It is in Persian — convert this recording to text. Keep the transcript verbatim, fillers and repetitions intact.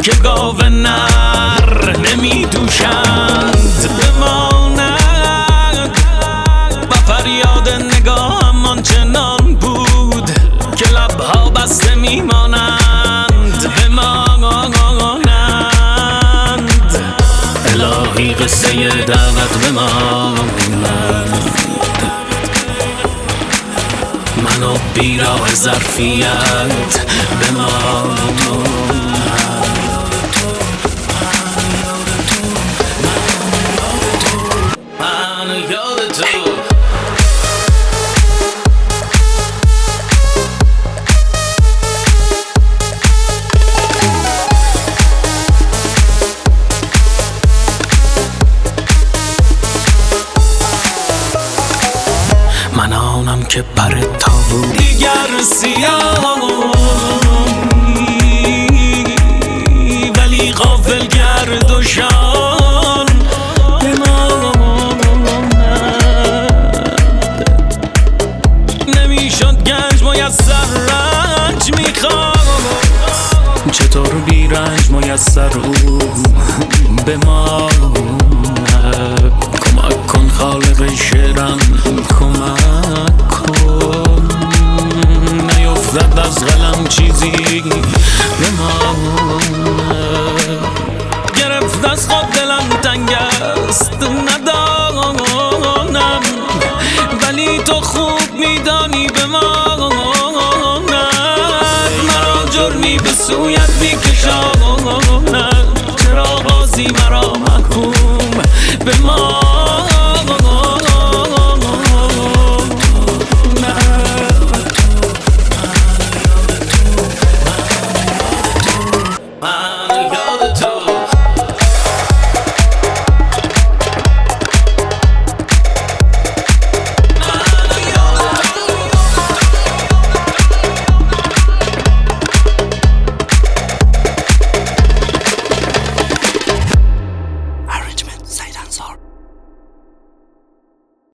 که گاو نر نمی دوشند بماند و فریاد نگاهم آنچنان بود که لبها بسته میمانند بمانند. الهی قصه دعوت بماند، منو بیراه ظرفیت بماند. من آنم که پر تابو دیگر سیاهی ولی غافل گرد و شان بماند. نمیشد گنج میسر رنج میخواست، چطور بی رنج میسر او بماند. کمک کن خالق شعرم، کمک کن نیفتد از قلم چیزی بماند.